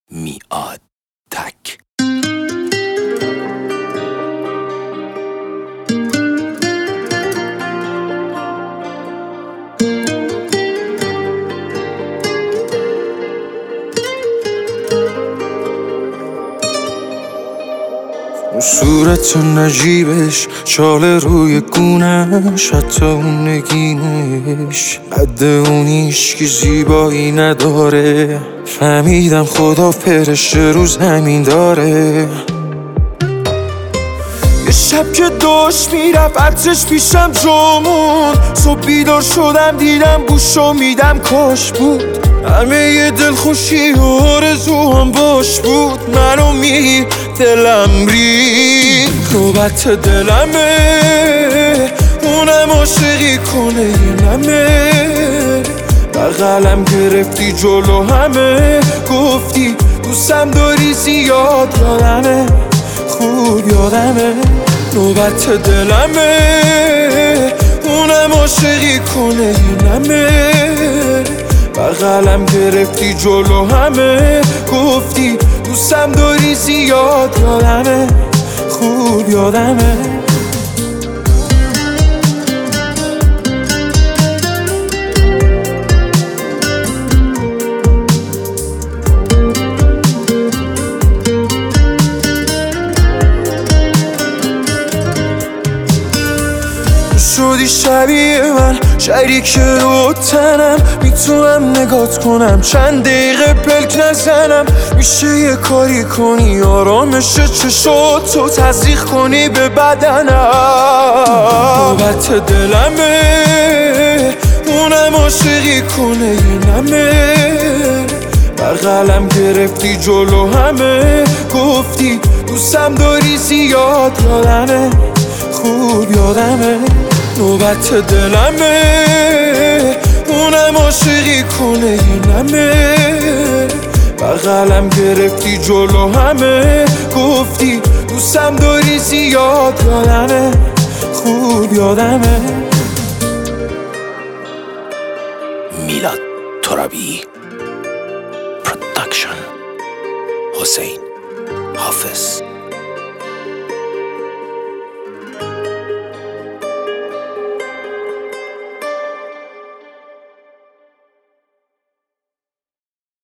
میاد تک. اون صورت نجیبش، چال روی گونش، حتی اون نگینش قد اونیش که زیبایی نداره. فهمیدم خدا فرشته رو زمین داره. یه شب که داشت میرفت عطرش پیشم جامون، صبح بیدار شدم دیدم بوشو میدم کاش بود. همه یه دلخوشی و آرزوام باش بود. منو دلم ریخت نوبت دلمه، اونم عاشقی کنه یه نمه. بغلم گرفتی جلو همه، گفتی دوستم داری زیاد، یادمه خوب یادمه. نوبت دلمه، اونم عاشقی کنه یه نمه. بغلم گرفتی جلو همه، گفتی دوستم داری زیاد، یادمه خوب یادمه. شدی شبیه من، شریک رو تنم، میتونم نگات کنم چند دقیقه پلک نزنم. میشه یه کاری کنی آرامش چشاتو تزریق کنی به بدنم. نوبت دلمه، اونم عاشقی کنه یه نمه. بغلم گرفتی جلو همه، گفتی دوستم داری زیاد، یادمه خوب یادمه. نوبت دلمه، اونم عاشقی کنه یه نمه. بغلم گرفتی جلو همه، گفتی دوستم داری زیاد، یادمه خوب یادمه. میلاد ترابی پروداکشن، حسین حافظ.